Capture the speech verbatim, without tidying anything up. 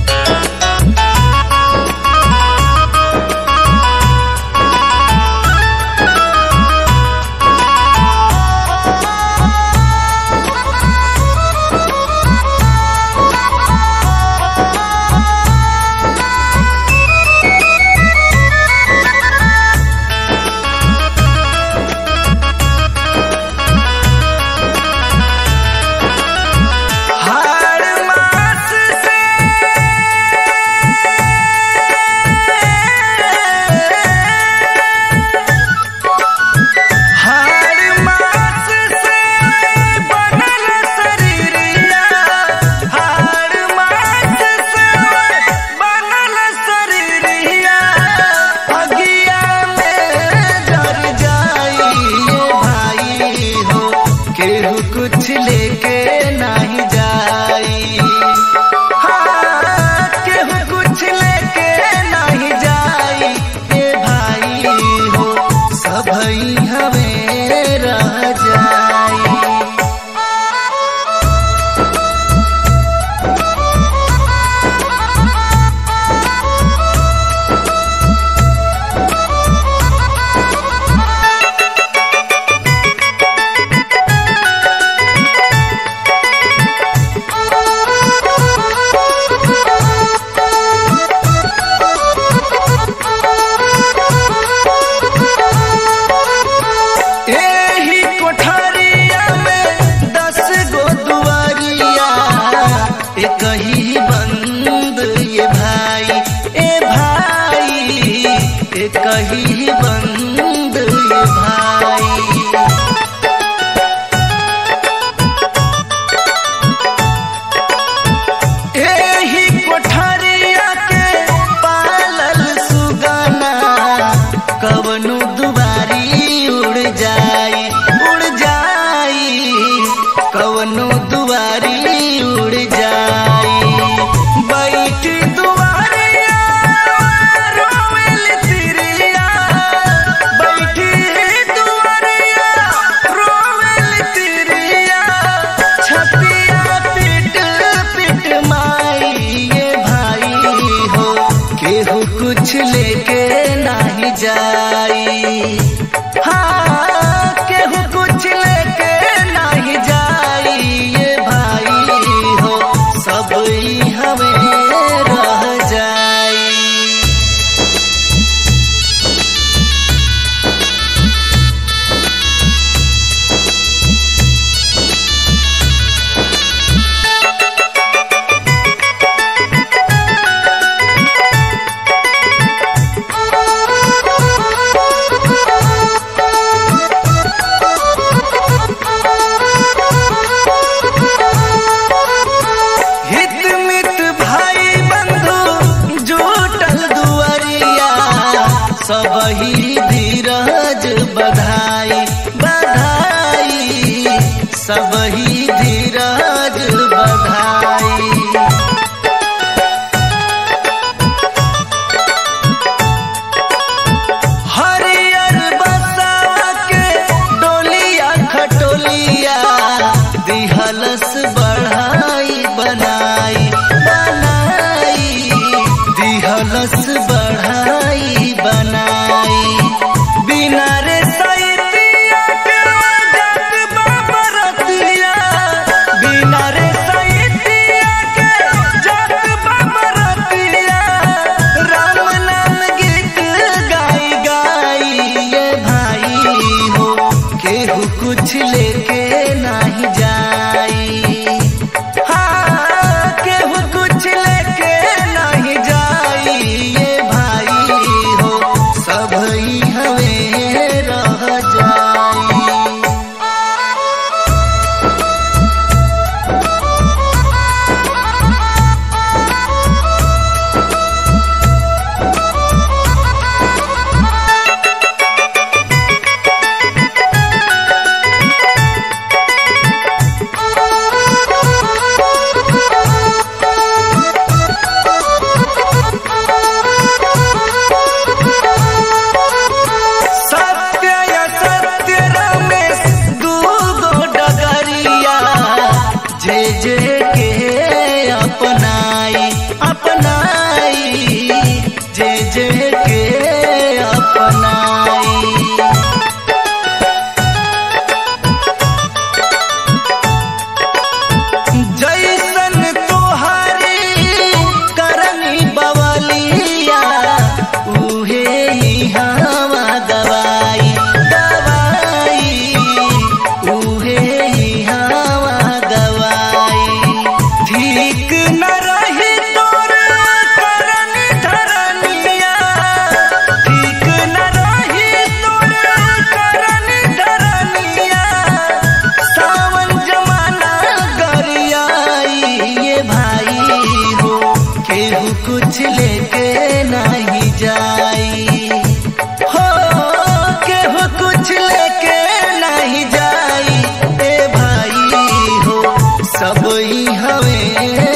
कुछ लेके नहीं जाई, हाँ केहू कुछ लेके नहीं जाई, ए भाई हो सबई हमें रह जाई। कहीं बंद ये भाई, ए भाई कहीं बंद ये भाई। एही कोठरिया के पालल सुगना कवनु दुबारी उड़ जाई, उड़ जाई कवनु दुबारी उड़ जाई। बैठी दुआरिया रोवेल तिरिया, बैठी दुआरिया रोवेल तिरिया, छतिया पिट पिट माई, ये भाई हो केहू कुछ लेके नहीं जाई, हाँ केहू कुछ लेके नहीं जाई, ये भाई हो सबई हमें रह जाई। सबही धीरज बधाई बधाई, सबही धीरज बधाई। हरियर बसवा के डोलिया खटोलिया, दिहलस बढ़ाई बनाई बनाई, दिहलस बढ़ाई बनाई। बिना रे सैतिया के जग बाबरतिया, बिना रे सैतिया के जग बाबरतिया, राम नाम गीत गाई गाई, ये भाई हो केहू कुछ लेके नहीं जाई, हाँ केहू कुछ लेके नहीं जाई, ये भाई हो सबई हमें रह जाई। जे जे के अपनाई अपनाई। हवे